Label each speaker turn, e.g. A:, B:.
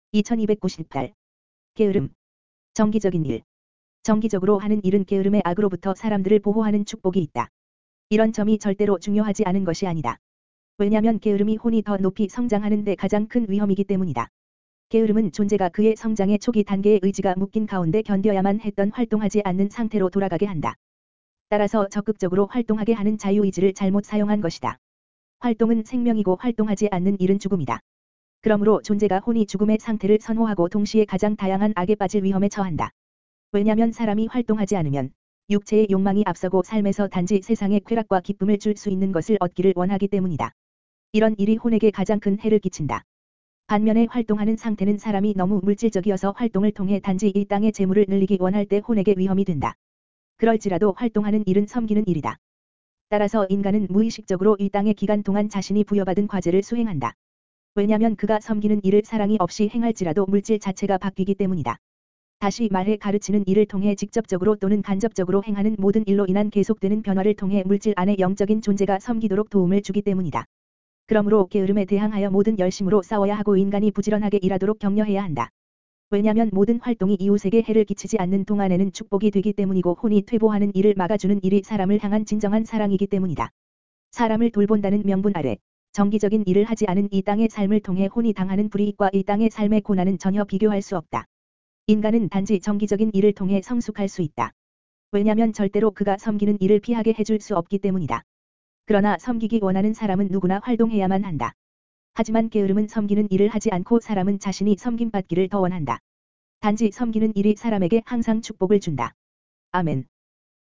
A: 2298. 게으름. 정기적인 일. 정기적으로 하는 일은 게으름의 악으로부터 사람들을 보호하는 축복이 있다. 이런 점이 절대로 중요하지 않은 것이 아니다. 왜냐면 게으름이 혼이 더 높이 성장하는 데 가장 큰 위험이기 때문이다. 게으름은 존재가 그의 성장의 초기 단계의 의지가 묶인 가운데 견뎌야만 했던 활동하지 않는 상태로 돌아가게 한다. 따라서 적극적으로 활동하게 하는 자유의지를 잘못 사용한 것이다. 활동은 생명이고 활동하지 않는 일은 죽음이다. 그러므로 존재가 혼이 죽음의 상태를 선호하고 동시에 가장 다양한 악에 빠질 위험에 처한다. 왜냐면 사람이 활동하지 않으면 육체의 욕망이 앞서고 삶에서 단지 세상의 쾌락과 기쁨을 줄 수 있는 것을 얻기를 원하기 때문이다. 이런 일이 혼에게 가장 큰 해를 끼친다. 반면에 활동하는 상태는 사람이 너무 물질적이어서 활동을 통해 단지 이 땅의 재물을 늘리기 원할 때 혼에게 위험이 된다. 그럴지라도 활동하는 일은 섬기는 일이다. 따라서 인간은 무의식적으로 이 땅의 기간 동안 자신이 부여받은 과제를 수행한다. 왜냐면 그가 섬기는 일을 사랑이 없이 행할지라도 물질 자체가 바뀌기 때문이다. 다시 말해 가르치는 일을 통해 직접적으로 또는 간접적으로 행하는 모든 일로 인한 계속되는 변화를 통해 물질 안의 영적인 존재가 섬기도록 도움을 주기 때문이다. 그러므로 게으름에 대항하여 모든 열심으로 싸워야 하고 인간이 부지런하게 일하도록 격려해야 한다. 왜냐면 모든 활동이 이웃에게 해를 끼치지 않는 동안에는 축복이 되기 때문이고 혼이 퇴보하는 일을 막아주는 일이 사람을 향한 진정한 사랑이기 때문이다. 사람을 돌본다는 명분 아래 정기적인 일을 하지 않은 이 땅의 삶을 통해 혼이 당하는 불이익과 이 땅의 삶의 고난은 전혀 비교할 수 없다. 인간은 단지 정기적인 일을 통해 성숙할 수 있다. 왜냐면 절대로 그가 섬기는 일을 피하게 해줄 수 없기 때문이다. 그러나 섬기기 원하는 사람은 누구나 활동해야만 한다. 하지만 게으름은 섬기는 일을 하지 않고 사람은 자신이 섬김받기를 더 원한다. 단지 섬기는 일이 사람에게 항상 축복을 준다. 아멘.